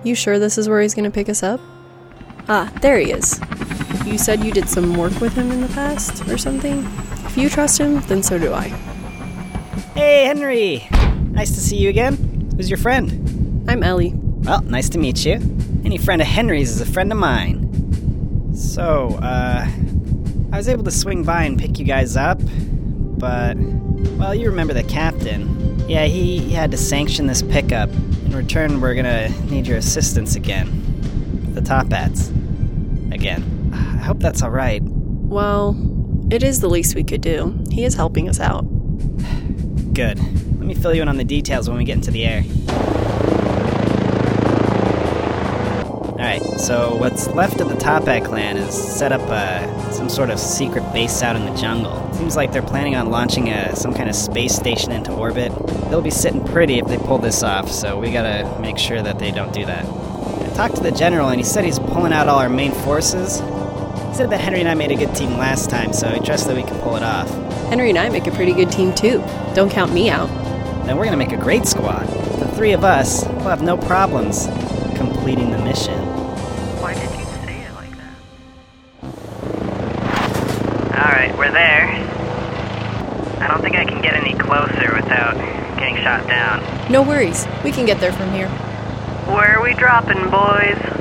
You sure this is where he's gonna pick us up? Ah, there he is. You said you did some work with him in the past, or something? If you trust him, then so do I. Hey, Henry! Nice to see you again. Who's your friend? I'm Ellie. Well, nice to meet you. Any friend of Henry's is a friend of mine. So, I was able to swing by and pick you guys up, but, well, you remember the captain. Yeah, he had to sanction this pickup. In return, we're gonna need your assistance again. The Top Hats. Again. I hope that's alright. Well, it is the least we could do. He is helping us out. Good. Let me fill you in on the details when we get into the air. Alright, so what's left of the Top Hat clan is set up some sort of secret base out in the jungle. Seems like they're planning on launching some kind of space station into orbit. They'll be sitting pretty if they pull this off, so we gotta make sure that they don't do that. I talked to the general and he said he's pulling out all our main forces. He said that Henry and I made a good team last time, so I trust that we can pull it off. Henry and I make a pretty good team too. Don't count me out. Then we're gonna make a great squad. The three of us will have no problems completing the mission. Why did you say it like that? Alright, we're there. I don't think I can get any closer without getting shot down. No worries. We can get there from here. Where are we dropping, boys?